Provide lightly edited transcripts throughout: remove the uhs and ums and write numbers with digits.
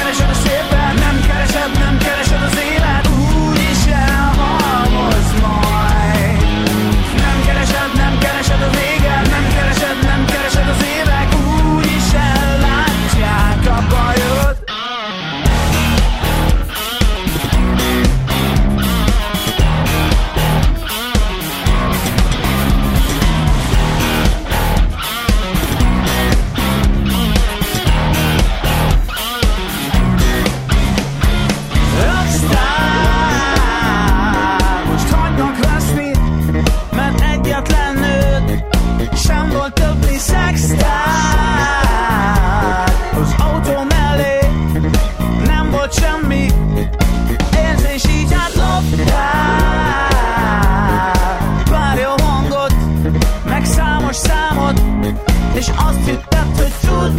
keresed a szépet, nem keresed az élet, úgyis elhalmoz majd. Nem keresed a véget, nem keresed az évek, úgyis ellátják a bajod. Sem volt többé szextár az autó mellé, nem volt semmi érzés, így átloptál pár jó hangot, meg számos számot, és azt hitted, hogy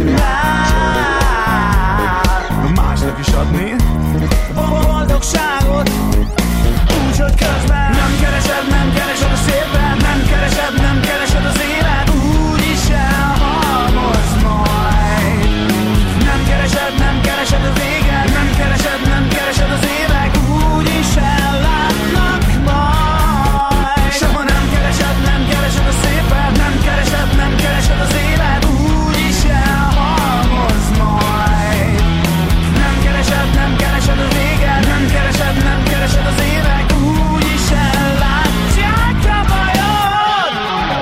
tudnál másnak is adni boldogságot, úgyhogy közben nem keresed a szépet, nem keresed az élet, úgyis elhalmoz majd. Nem keresed a véget, nem keresed az évek, úgyis ellátnak majd. Soha nem keresed a szépet, nem keresed az élet, úgyis elhalmoz majd. Nem keresed a véget, nem keresed az évek, úgyis ellátják a bajod.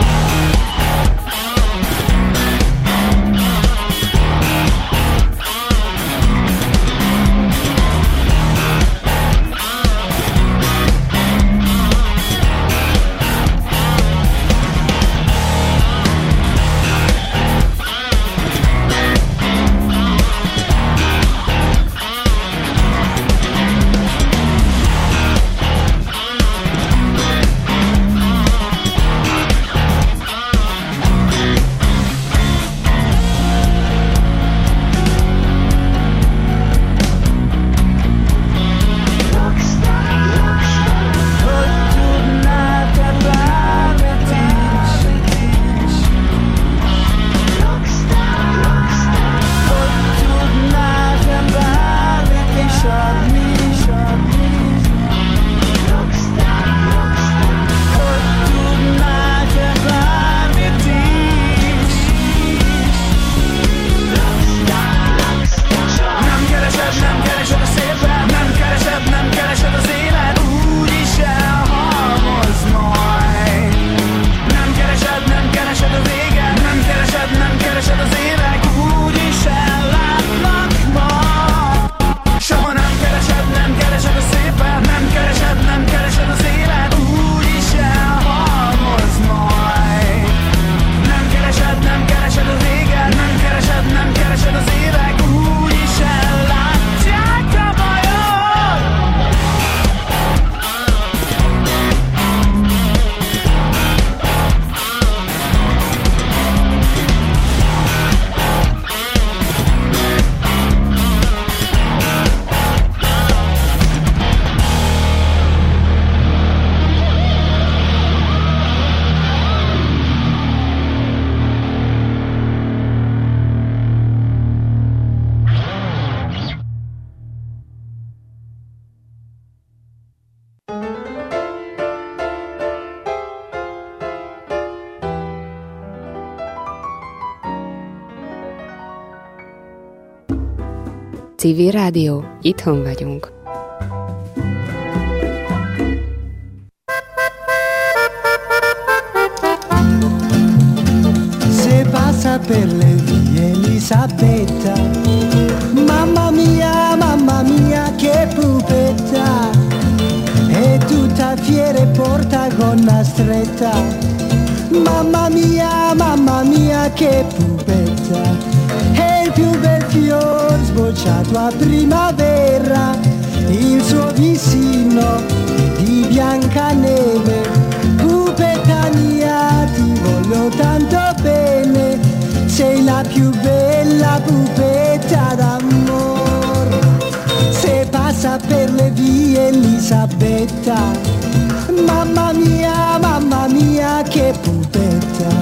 Civil Rádió, itthon vagyunk. Se passa per le vie Elisabetta, mamma mia che pupetta, è tutta fiera e porta gonna stretta, mamma mia che pupetta. È il più bel fior sbocciato a primavera, il suo vicino di Biancaneve. Pupetta mia, ti voglio tanto bene, sei la più bella pupetta d'amor. Se passa per le vie Elisabetta, mamma mia che pupetta.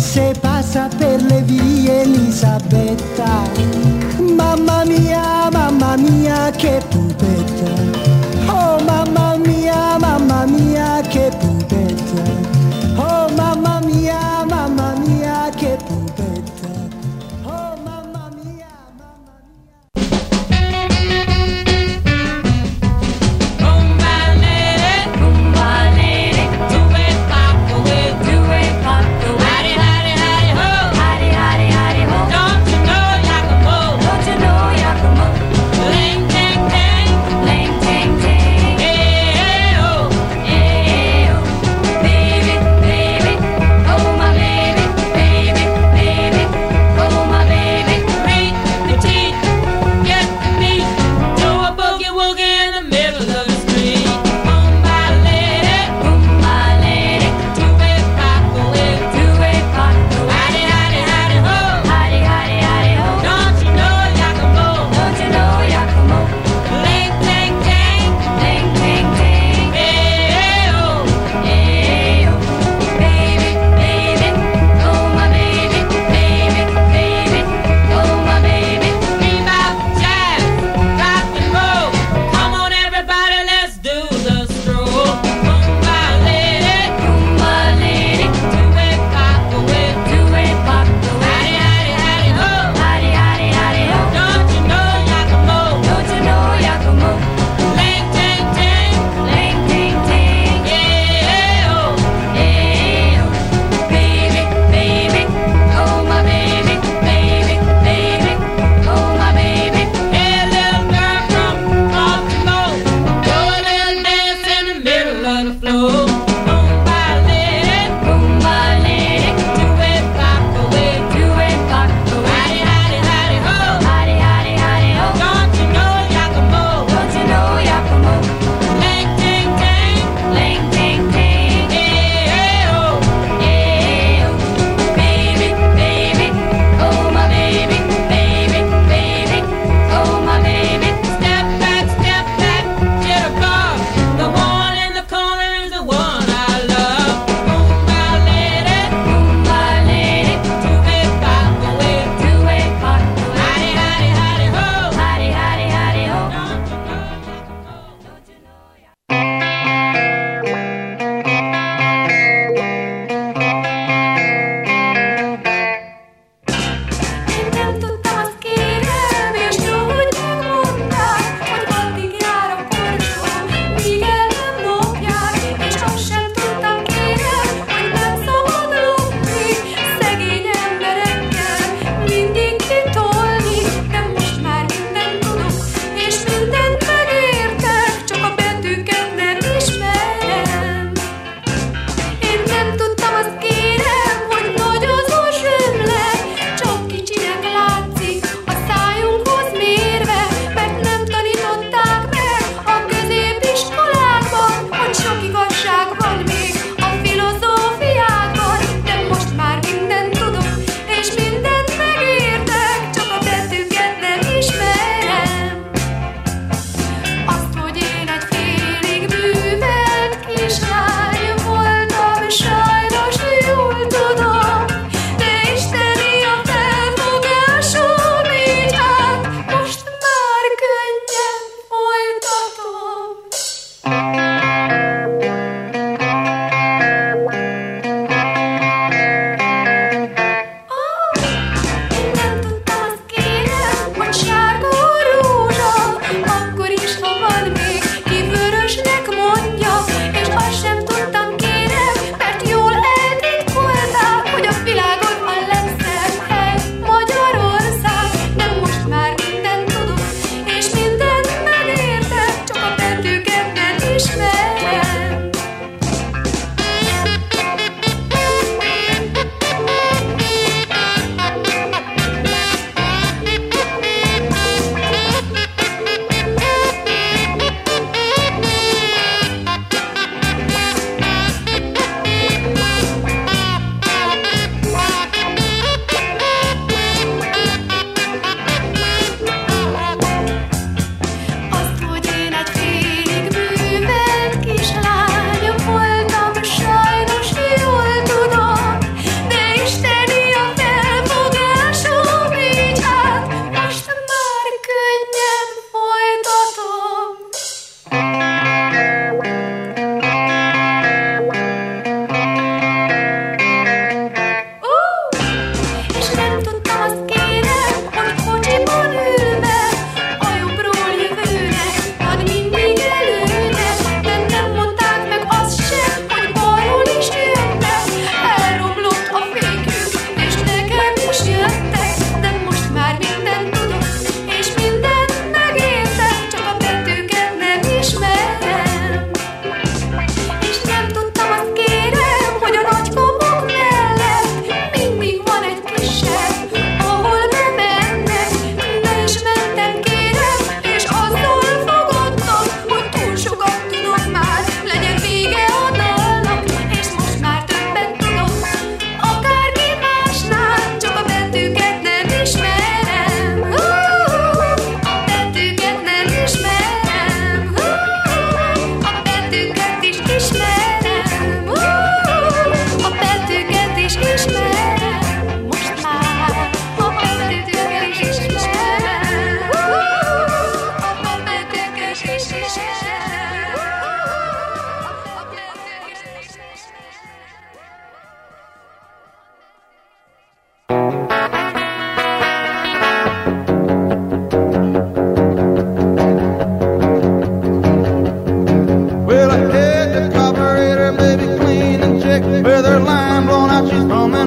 se passa per le vie Elisabetta. Mamma mia, che pupetta. Oh mamma mia, che pupetta. Oh mamma mia, che pupetta. Oh mamma mia. Don't you know Yakimo? Ling, ting, ting. Ling, ting,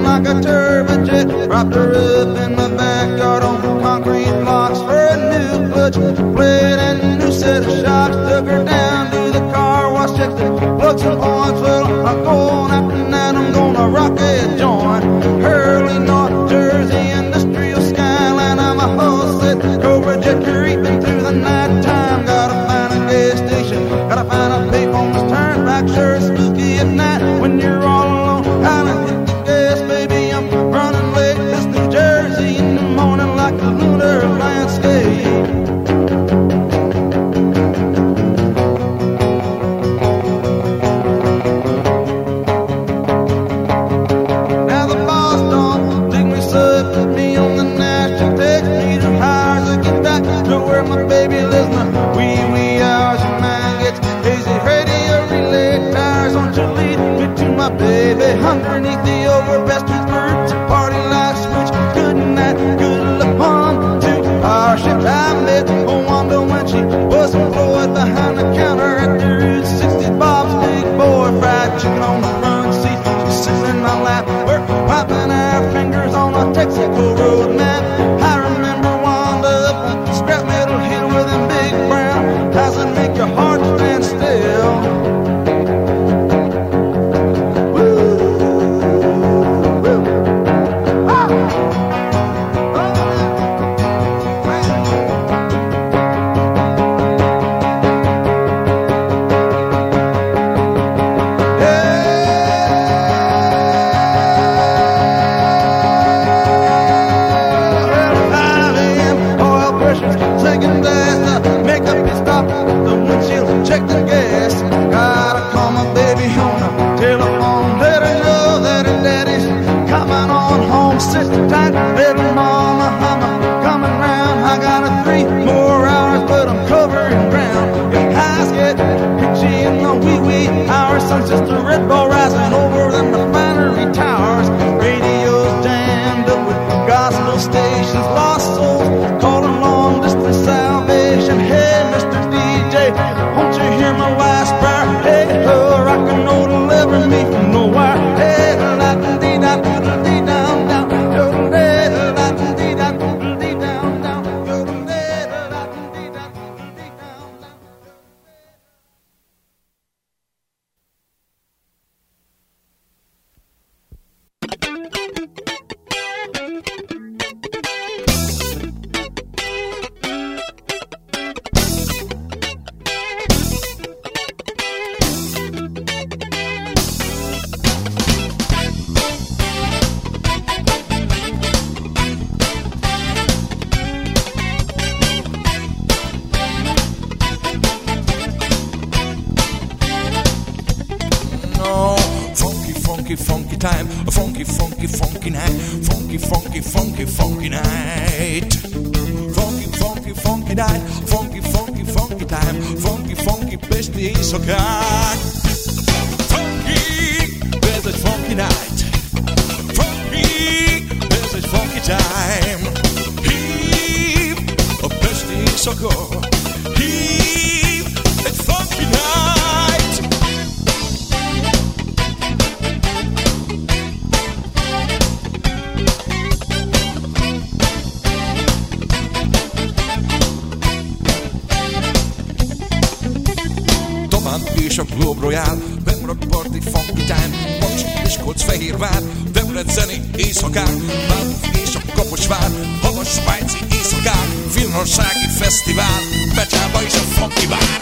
like a turbojet. Propped her up in the backyard on concrete blocks for a new clutch plate and a new set of shocks. Took her down to the car wash, checked the plugs and points. Well, I'm going after that, I'm gonna rock a joint. Early North Jersey industrial skyline, I'm a whole set Cobra jet creeping through the night time. Gotta find a gas station, gotta find a payphone that's turned back. Sure it's spooky at night when you're all alone. Gotta hit the gas, baby, I'm running late. This New Jersey in the morning like a lunar landscape. Now the boss don't dig me, so put me on the national. Takes me to hires to get back to where my baby lives. My wee hours, your mind gets hazy. Radio relay tires, won't you lead me to my baby? Underneath the overbested roots, a party light switch. Good night, good luck on to our ship. I met Wanda when she was employed behind the counter at the Route 60 Bob's Big Boy. Fried chicken on the front seat, she's sitting in my lap. We're wiping our fingers on a Texaco road map. I remember Wanda up on scrap metal hill with them big brown. Does it make your heart stand still? Just a red ball rising over them refinery towers. Radios jammed up with gospel stations. Lost souls calling long distance salvation. Hey, Mr. DJ, won't you hear my last prayer? Hey, rock and roll deliver me from nowhere. Hey, la-dee-da, doodle-dee-down, down, doodle-dee-da, doodle-dee-da, doodle-dee-down, down, doodle-dee-da, doodle-dee-da, doodle-dee-down, down. Funky time, a funky night, funky night. Funky night, funky time, funky beste éjszakák. Funky, ez egy funky night. Funky, ez egy funky time. Hív a beste éjszaka. Hív egy funky night. És a Globe Royale, Bemrak Party, Funky Time, Paks, Miskolc-Fehérvár, Debreceni éjszakák, Bálmuf és a Kaposvár, Havas, svájci éjszakák, Finnországi fesztivál, Becsába és a Funky Bár.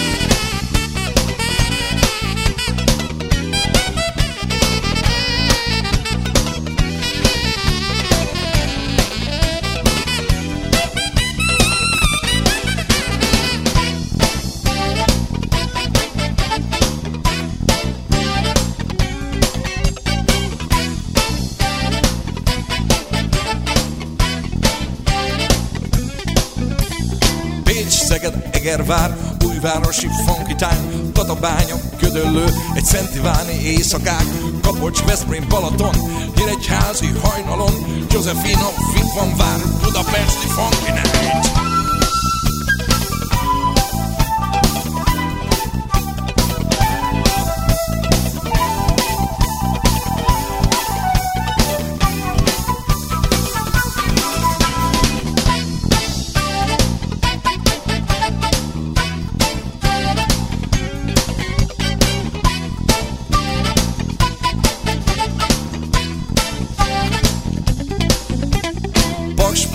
Egervár, Újvárosi Funky Time, Tatabánya, Gödöllő, egy szentiváni éjszakák, Kapocs, Veszprém, Balaton, Nyíregyházi hajnalon, Josefino, Vitvanvár, Budapesti Funky Night.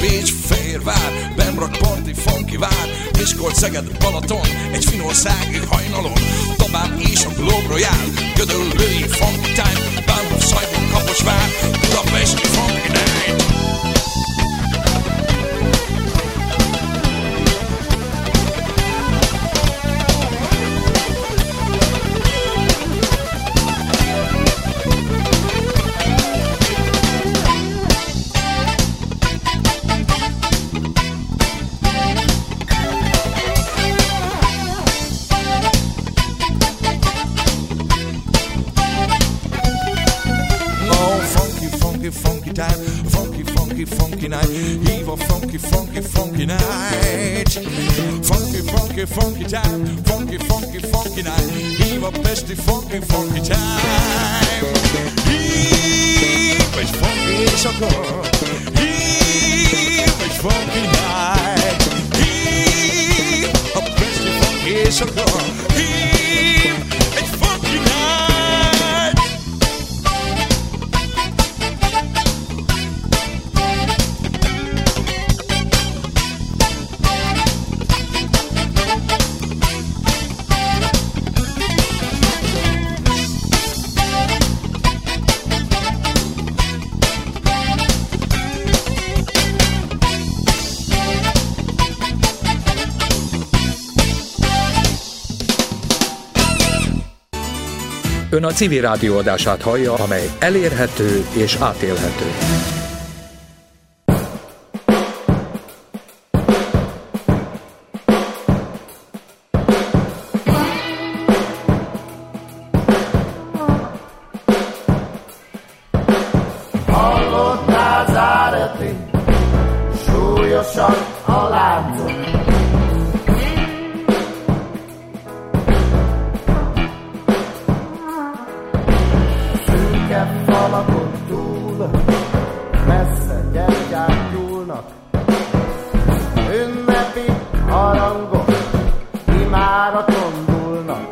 Pécs, Fehérvár, Bemrak, Parti, Funky vár, Miskolc, Szeged, Balaton, egy finországi hajnalon, Tabán és a Globe Royal, Gödöl, Lövi, Funky Time, Bánhof, Szajbon, Kaposvár, Budapesti Funky Night. Funky time, funky, funky, funky night. Eve of funky, funky, funky night. Funky, funky, funky time, funky, funky, funky night. Eve of besti funky, funky time. Eve is funky és akkor. Eve is funky night. Eve of besti funky és akkor. Eve is funky night. Ön a Civil Rádió adását hallja, amely elérhető és átélhető. Hallott názáreti, súlyosan a láncok. Falakon túl, messze gyertyák gyúlnak. Ünnepi harangok imáraton dúlnak.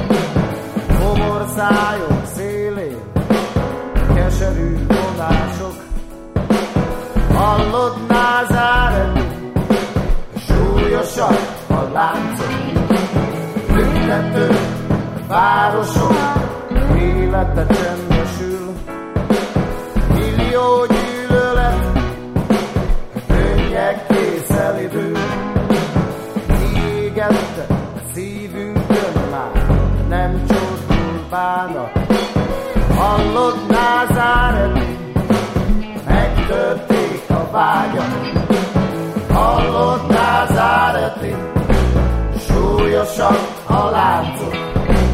Homorszájok szélén keserű vonások. Hallod názáreti, súlyosan a láncok. Büntető városok élete csendesül. Millió gyűlölet, könnyek készelidő. Égette szívünkön már, nem csordul bánat. Hallod názáreti, megtörték a vágyat. Hallod názáreti, súlyosan a láncok.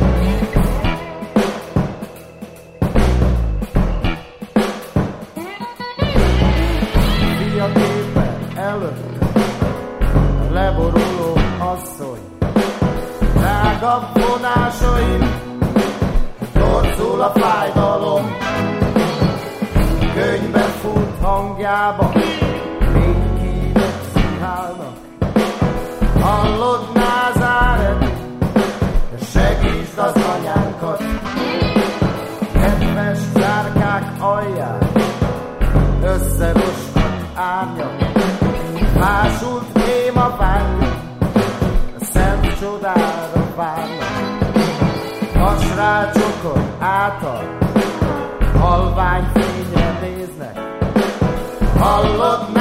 Leboruló asszony, drága vonásaim, torzul a fájdalom. Könyvbe fut hangjába, még hívek szihálnak. Hallod názáreti, segítsd az anyánkat. Kedves zárkák alján, összerostat árnyak. Másult kém a bánja, a szent csodára várnak. Vasrácsokon által, halvány fényre néznek. Hallod